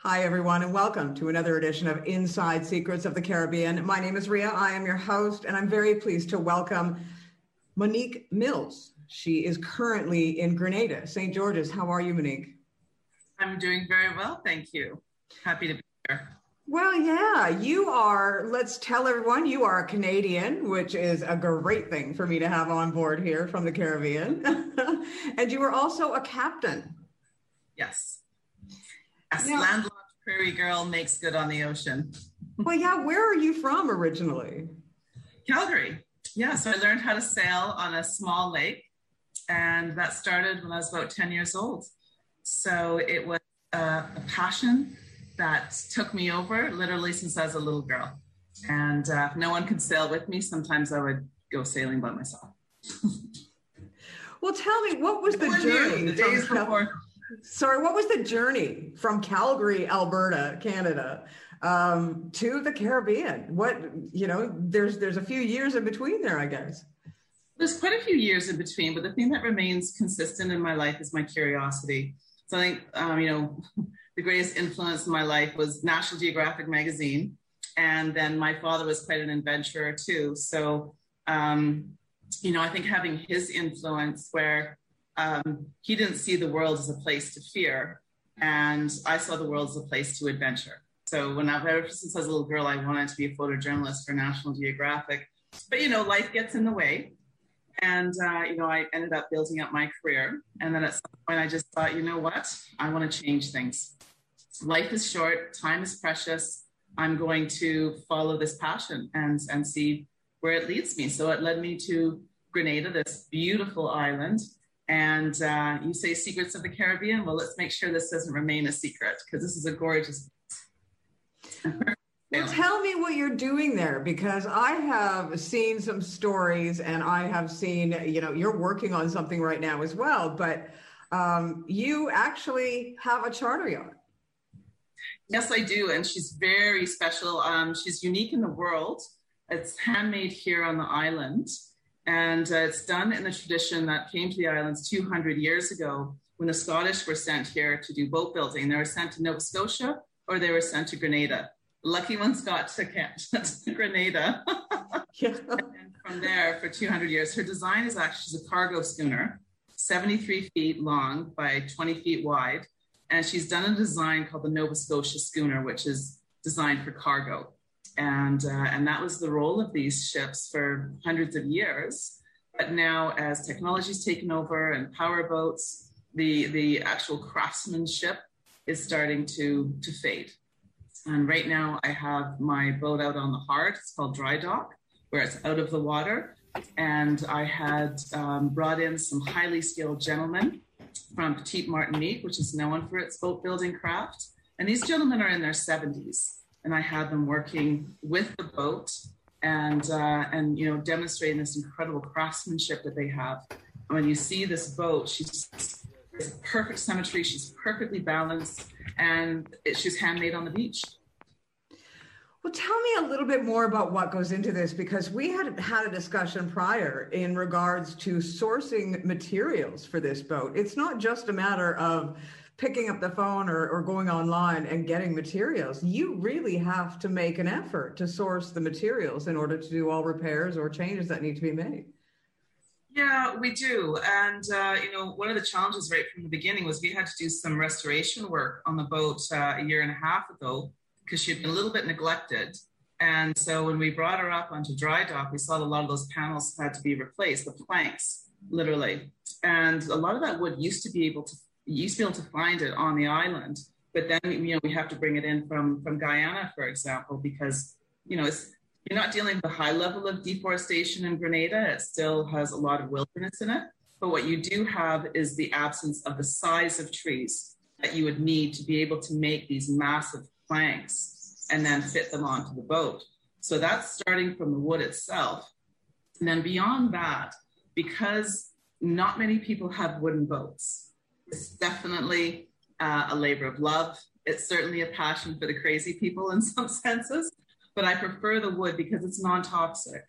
Hi, everyone, and welcome to another edition of Inside Secrets of the Caribbean. My name is Ria. I am your host, and I'm very pleased to welcome Monique Mills. She is currently in Grenada, St. George's. How are you, Monique? I'm doing very well, thank you. Happy to be here. Well, yeah, you are, let's tell everyone, you are a Canadian, which is a great thing for me to have on board here from the Caribbean. And you are also a captain. Yes. Yes, yeah. Landlocked prairie girl makes good on the ocean. Well, yeah, where are you from originally? Calgary. Yeah, so I learned how to sail on a small lake, and that started when I was about 10 years old. So it was a passion that took me over literally since I was a little girl. And if no one could sail with me, sometimes I would go sailing by myself. Well, tell me, what was the journey? The days before. Sorry, what was the journey from Calgary, Alberta, Canada, to the Caribbean? There's a few years in between there, I guess. There's quite a few years in between, but the thing that remains consistent in my life is my curiosity. So I think, the greatest influence in my life was National Geographic magazine. And then my father was quite an adventurer too. So, I think having his influence where he didn't see the world as a place to fear, and I saw the world as a place to adventure. So ever since I was a little girl, I wanted to be a photojournalist for National Geographic. But, life gets in the way. And, I ended up building up my career. And then at some point, I just thought, you know what? I want to change things. Life is short. Time is precious. I'm going to follow this passion and see where it leads me. So it led me to Grenada, this beautiful island. And you say secrets of the Caribbean. Well, let's make sure this doesn't remain a secret, because this is a gorgeous Well, tell me what you're doing there, because I have seen some stories and I have seen, you're working on something right now as well, but you actually have a charter yacht. Yes, I do. And she's very special. She's unique in the world. It's handmade here on the island. And it's done in the tradition that came to the islands 200 years ago when the Scottish were sent here to do boat building. They were sent to Nova Scotia or they were sent to Grenada. Lucky ones got to Grenada. Yeah. And from there for 200 years. Her design is actually a cargo schooner, 73 feet long by 20 feet wide. And she's done a design called the Nova Scotia schooner, which is designed for cargo. And that was the role of these ships for hundreds of years. But now as technology's taken over and power boats, the actual craftsmanship is starting to fade. And right now I have my boat out on the Heart. It's called Dry Dock, where it's out of the water. And I had brought in some highly skilled gentlemen from Petite Martinique, which is known for its boat building craft. And these gentlemen are in their 70s. And I had them working with the boat and demonstrating this incredible craftsmanship that they have. And when you see this boat, she's perfect symmetry. She's perfectly balanced, and she's handmade on the beach. Well, tell me a little bit more about what goes into this, because we had a discussion prior in regards to sourcing materials for this boat. It's not just a matter of picking up the phone or going online and getting materials. You really have to make an effort to source the materials in order to do all repairs or changes that need to be made. Yeah, we do. And, one of the challenges right from the beginning was we had to do some restoration work on the boat a year and a half ago, because she had been a little bit neglected. And so when we brought her up onto Dry Dock, we saw that a lot of those panels had to be replaced, the planks, literally. And a lot of that wood used to be able to find it on the island. But then, we have to bring it in from Guyana, for example, because, you're not dealing with a high level of deforestation in Grenada. It still has a lot of wilderness in it. But what you do have is the absence of the size of trees that you would need to be able to make these massive planks and then fit them onto the boat. So that's starting from the wood itself. And then beyond that, because not many people have wooden boats, it's definitely a labor of love. It's certainly a passion for the crazy people in some senses. But I prefer the wood because it's non-toxic.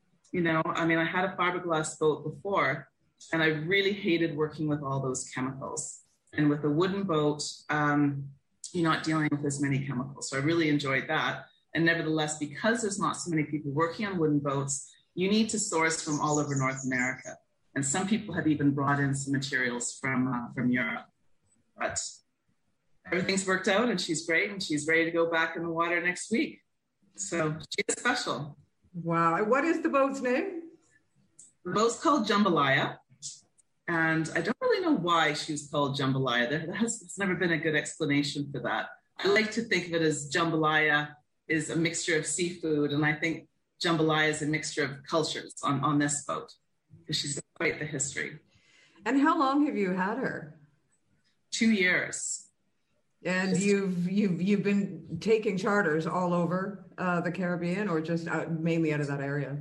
I had a fiberglass boat before, and I really hated working with all those chemicals. And with a wooden boat, you're not dealing with as many chemicals. So I really enjoyed that. And nevertheless, because there's not so many people working on wooden boats, you need to source from all over North America. And some people have even brought in some materials from Europe. But everything's worked out, and she's great, and she's ready to go back in the water next week. So she is special. Wow. What is the boat's name? The boat's called Jambalaya. And I don't really know why she was called Jambalaya. There has never been a good explanation for that. I like to think of it as jambalaya is a mixture of seafood, and I think jambalaya is a mixture of cultures on this boat, because she's got quite the history. And how long have you had her? 2 years. And you've been taking charters all over the Caribbean, or just mainly out of that area?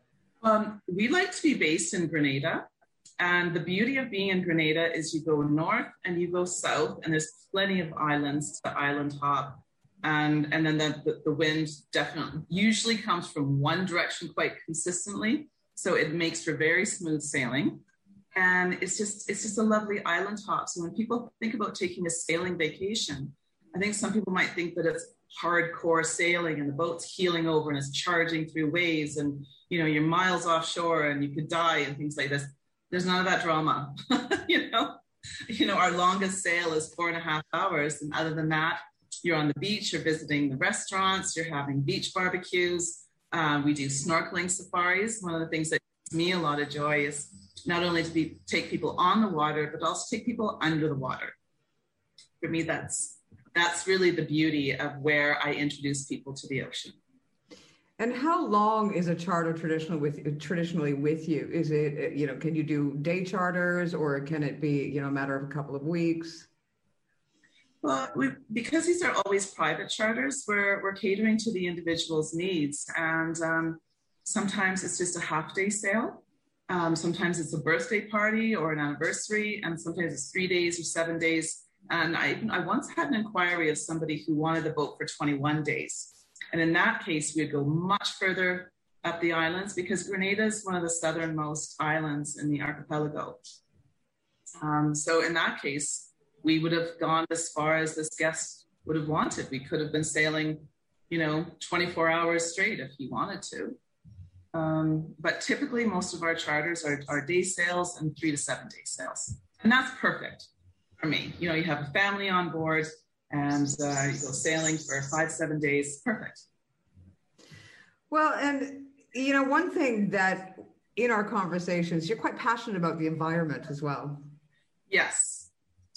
We like to be based in Grenada. And the beauty of being in Grenada is you go north and you go south, and there's plenty of islands to island hop. And then the wind definitely usually comes from one direction quite consistently. So it makes for very smooth sailing. And it's just a lovely island hop. So when people think about taking a sailing vacation, I think some people might think that it's hardcore sailing and the boat's heeling over and it's charging through waves and, you know, you're miles offshore and you could die and things like this. There's none of that drama. you know, our longest sail is 4.5 hours. And other than that, you're on the beach, you're visiting the restaurants, you're having beach barbecues. We do snorkeling safaris. One of the things that gives me a lot of joy is not only to take people on the water, but also take people under the water. For me, that's really the beauty of where I introduce people to the ocean. And how long is a charter traditionally with you? Is it, you know, can you do day charters, or can it be, you know, a matter of a couple of weeks? Well, because these are always private charters, we're catering to the individual's needs. And sometimes it's just a half-day sail. Sometimes it's a birthday party or an anniversary, and sometimes it's 3 days or 7 days. And I once had an inquiry of somebody who wanted a boat for 21 days. And in that case, we'd go much further up the islands, because Grenada is one of the southernmost islands in the archipelago. So in that case, we would have gone as far as this guest would have wanted. We could have been sailing, you know, 24 hours straight if he wanted to. But typically, most of our charters are day sails and 3 to 7 day sails. And that's perfect for me. You know, you have a family on board and you go sailing for 5-7 days. Perfect. Well, and, you know, one thing that in our conversations, you're quite passionate about the environment as well. Yes,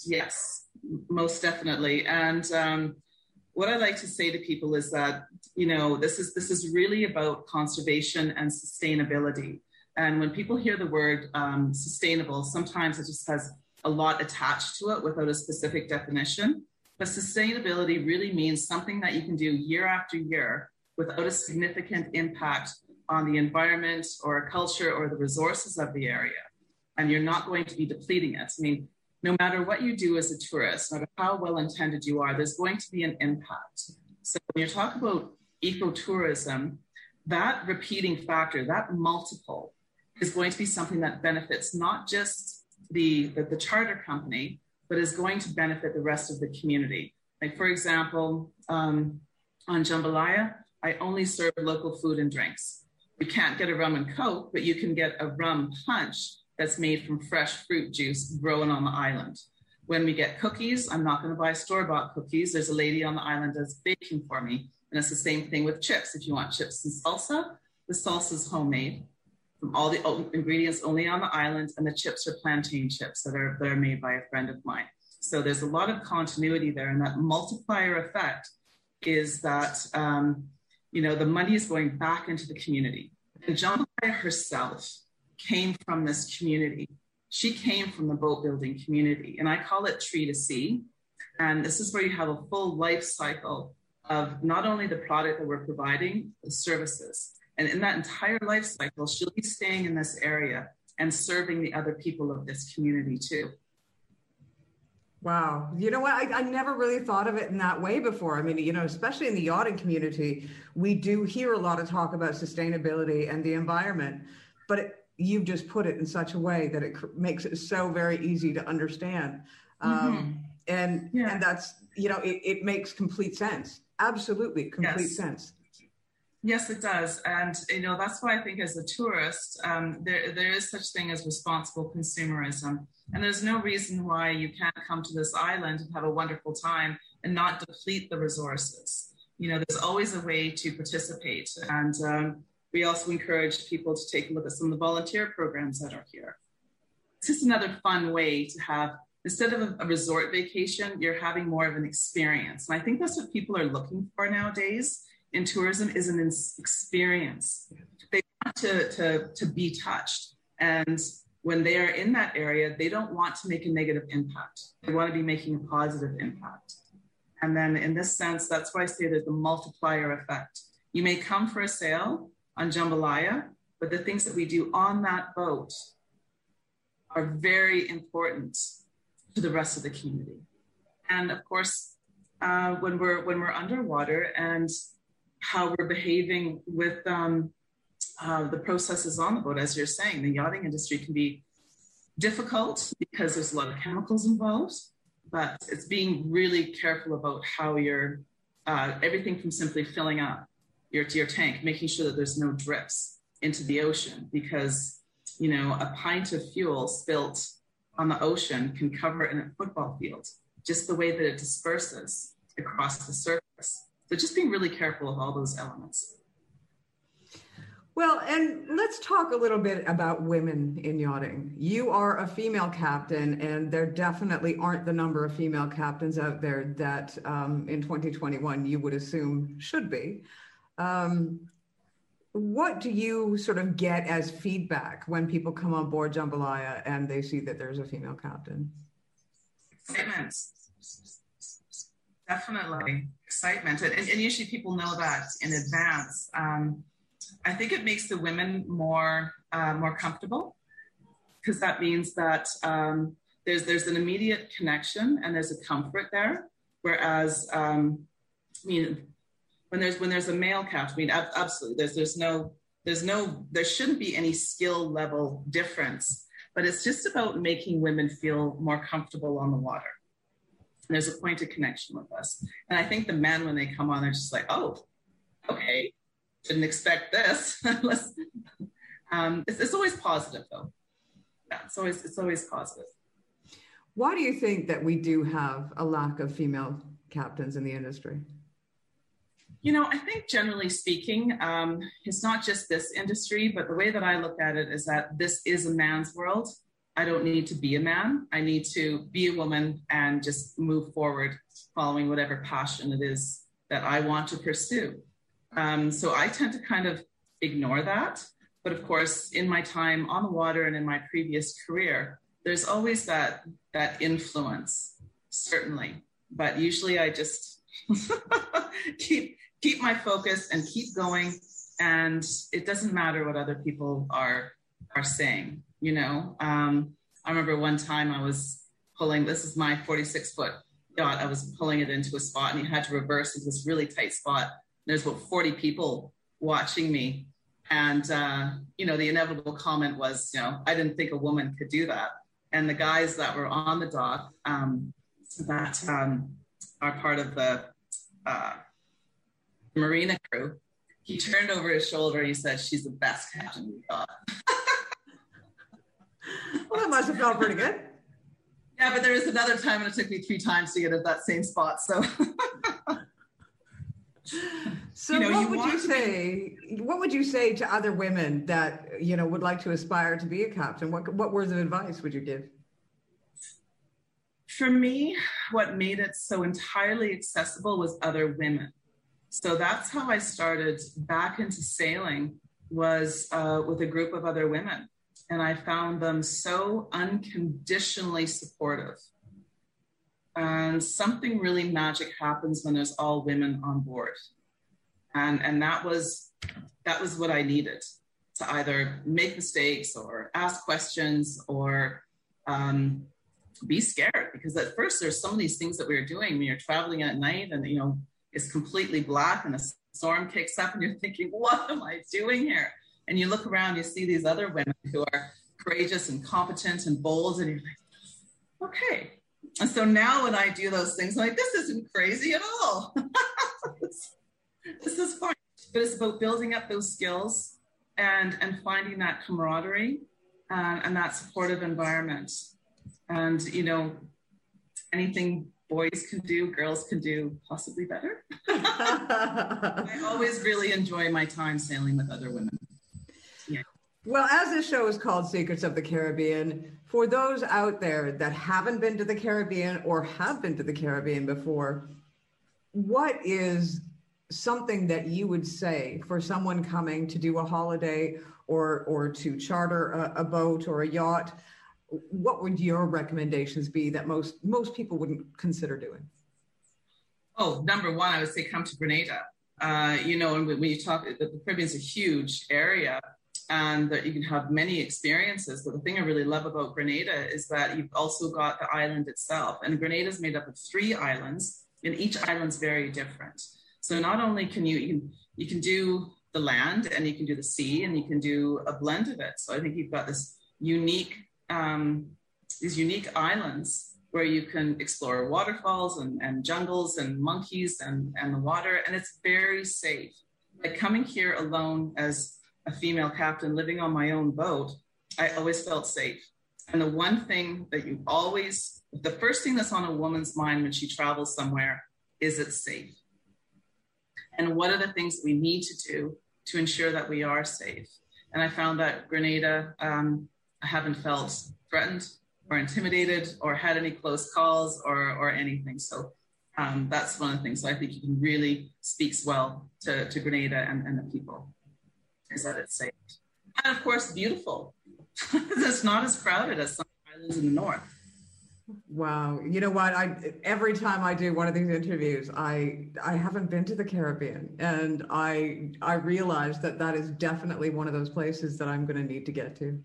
most definitely. And what I like to say to people is that, you know, this is really about conservation and sustainability. And when people hear the word sustainable, sometimes it just has a lot attached to it without a specific definition. But sustainability really means something that you can do year after year without a significant impact on the environment or culture or the resources of the area. And you're not going to be depleting it. I mean, no matter what you do as a tourist, no matter how well-intended you are, there's going to be an impact. So when you talk about ecotourism, that repeating factor, that multiple, is going to be something that benefits not just the charter company, but is going to benefit the rest of the community. Like, for example, on Jambalaya, I only serve local food and drinks. You can't get a rum and coke, but you can get a rum punch that's made from fresh fruit juice grown on the island. When we get cookies, I'm not going to buy store-bought cookies. There's a lady on the island that's baking for me. And it's the same thing with chips. If you want chips and salsa, the salsa is homemade from all the ingredients only on the island, and the chips are plantain chips that are made by a friend of mine. So there's a lot of continuity there, and that multiplier effect is that, you know, the money is going back into the community. And Jambalaya herself came from this community. She came from the boat building community, and I call it tree to sea. And this is where you have a full life cycle of not only the product that we're providing, the services. And in that entire life cycle, she'll be staying in this area and serving the other people of this community too. Wow. You know what? I never really thought of it in that way before. I mean, you know, especially in the yachting community, we do hear a lot of talk about sustainability and the environment, but you've just put it in such a way that it makes it so very easy to understand. And that's, it makes complete sense. Absolutely complete sense. Yes, it does. And, that's why I think as a tourist, there is such thing as responsible consumerism. And there's no reason why you can't come to this island and have a wonderful time and not deplete the resources. There's always a way to participate. And we also encourage people to take a look at some of the volunteer programs that are here. It's just another fun way to have, instead of a resort vacation, you're having more of an experience. And I think that's what people are looking for nowadays in tourism, is an experience. They want to be touched. And when they are in that area, they don't want to make a negative impact. They want to be making a positive impact. And then in this sense, that's why I say there's a multiplier effect. You may come for a sail on Jambalaya, but the things that we do on that boat are very important to the rest of the community. And of course, when we're underwater and how we're behaving with the processes on the boat, as you're saying, the yachting industry can be difficult because there's a lot of chemicals involved, but it's being really careful about how you're, everything from simply filling up your tank, making sure that there's no drips into the ocean, because, a pint of fuel spilt on the ocean can cover in a football field, just the way that it disperses across the surface. So just being really careful of all those elements. Well, and let's talk a little bit about women in yachting. You are a female captain, and there definitely aren't the number of female captains out there that in 2021 you would assume should be. What do you sort of get as feedback when people come on board Jambalaya and they see that there's a female captain? Excitement. Definitely excitement. And usually people know that in advance. I think it makes the women more comfortable, because that means that there's an immediate connection and there's a comfort there. Whereas, when there's a male captain, absolutely, there shouldn't be any skill level difference, but it's just about making women feel more comfortable on the water. And there's a point of connection with us. And I think the men, when they come on, they're just like, oh, okay, didn't expect this. It's always positive, though. Yeah, it's always positive. Why do you think that we do have a lack of female captains in the industry? I think generally speaking, it's not just this industry, but the way that I look at it is that this is a man's world. I don't need to be a man. I need to be a woman and just move forward following whatever passion it is that I want to pursue. So I tend to kind of ignore that. But of course, in my time on the water and in my previous career, there's always that influence, certainly. But usually I just keep my focus and keep going. And it doesn't matter what other people are saying. I remember one time I was pulling, this is my 46-foot yacht. I was pulling it into a spot and you had to reverse into this really tight spot. There's about 40 people watching me. And, the inevitable comment was, I didn't think a woman could do that. And the guys that were on the dock that are part of the marina crew, he turned over his shoulder and he said, she's the best captain we got. Well, that must have felt pretty good. Yeah, but there was another time and it took me 3 times to get at that same spot. So, what would you say to other women that, would like to aspire to be a captain? What words of advice would you give? For me, what made it so entirely accessible was other women. So that's how I started back into sailing, was with a group of other women. And I found them so unconditionally supportive. And something really magic happens when there's all women on board. And that was what I needed, to either make mistakes or ask questions or be scared. Because at first there's some of these things that we were doing when you're traveling at night and, it's completely black and a storm kicks up and you're thinking, what am I doing here? And you look around, you see these other women who are courageous and competent and bold, and you're like, okay, And so now when I do those things, I'm like, this isn't crazy at all. This is fun. But it's about building up those skills and finding that camaraderie and that supportive environment. And, you know, anything boys can do, girls can do possibly better. I always really enjoy my time sailing with other women. Yeah. Well, as this show is called Secrets of the Caribbean, for those out there that haven't been to the Caribbean or have been to the Caribbean before, what is something that you would say for someone coming to do a holiday or to charter a boat or a yacht? What would your recommendations be that most people wouldn't consider doing? Oh, number one, I would say come to Grenada. You know, and when you talk, the Caribbean is a huge area and that you can have many experiences. But the thing I really love about Grenada is that you've also got the island itself. And Grenada is made up of 3 islands, and each island's very different. So not only can you can do the land and you can do the sea and you can do a blend of it. So I think you've got this these unique islands where you can explore waterfalls and jungles and monkeys and the water, and it's very safe. Like coming here alone as a female captain living on my own boat, I always felt safe. And the one thing that the first thing that's on a woman's mind when she travels somewhere is it's safe. And what are the things we need to do to ensure that we are safe? And I found that Grenada, I haven't felt threatened or intimidated or had any close calls or anything. So that's one of the things. So I think you can really speaks well to Grenada and the people, is that it's safe. And of course, beautiful. It's not as crowded as some islands in the north. Wow. You know what? Every time I do one of these interviews, I haven't been to the Caribbean, and I realize that is definitely one of those places that I'm going to need to get to.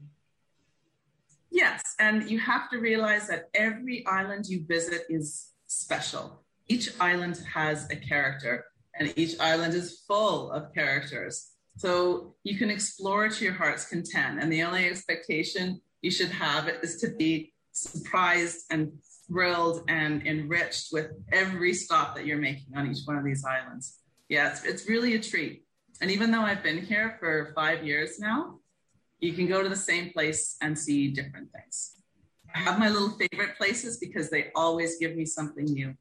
Yes. And you have to realize that every island you visit is special. Each island has a character, and each island is full of characters. So you can explore to your heart's content. And the only expectation you should have is to be surprised and thrilled and enriched with every stop that you're making on each one of these islands. Yeah, it's really a treat. And even though I've been here for 5 years now, you can go to the same place and see different things. I have my little favorite places because they always give me something new.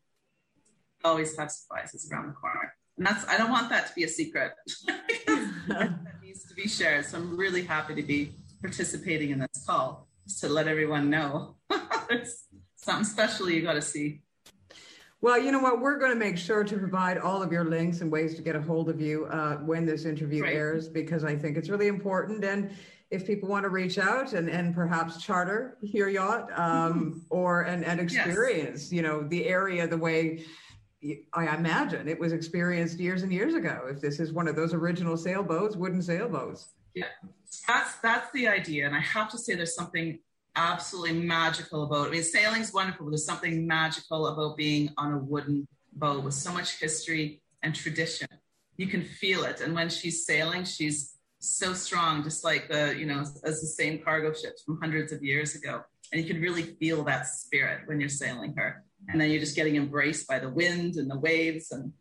I always have surprises around the corner. And I don't want that to be a secret. That needs to be shared. So I'm really happy to be participating in this call, just to let everyone know there's something special you got to see. Well, you know what? We're going to make sure to provide all of your links and ways to get a hold of you when this interview airs, because I think it's really important. And if people want to reach out and perhaps charter your yacht or experience, yes, you know, the area the way I imagine it was experienced years and years ago. If this is one of those original sailboats, wooden sailboats. Yeah, that's the idea. And I have to say there's something absolutely magical about it. I mean, sailing's wonderful, but there's something magical about being on a wooden boat with so much history and tradition. You can feel it. And when she's sailing, she's so strong, just like as the same cargo ships from hundreds of years ago. And you can really feel that spirit when you're sailing her. And then you're just getting embraced by the wind and the waves. And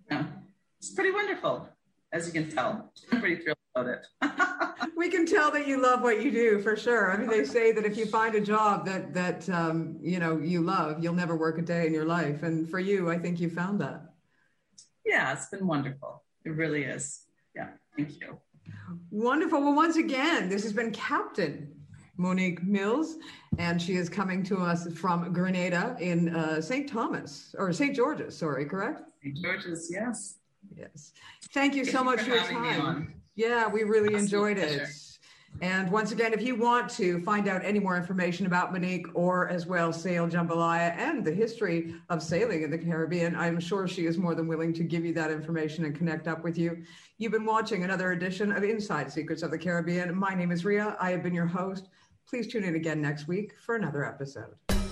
it's pretty wonderful, as you can tell. I'm pretty thrilled about it. We can tell that you love what you do, for sure. I mean, they say that if you find a job that you love, you'll never work a day in your life. And for you, I think you found that. Yeah, it's been wonderful. It really is. Yeah, thank you. Wonderful. Well, once again, this has been Captain Monique Mills, and she is coming to us from Grenada in St. George's, sorry, correct? St. George's, yes. Yes. Thank you so much for your time. Yeah, we really enjoyed it. And once again, if you want to find out any more information about Monique or as well Sail Jambalaya and the history of sailing in the Caribbean, I'm sure she is more than willing to give you that information and connect up with you. You've been watching another edition of Inside Secrets of the Caribbean. My name is Ria. I have been your host. Please tune in again next week for another episode.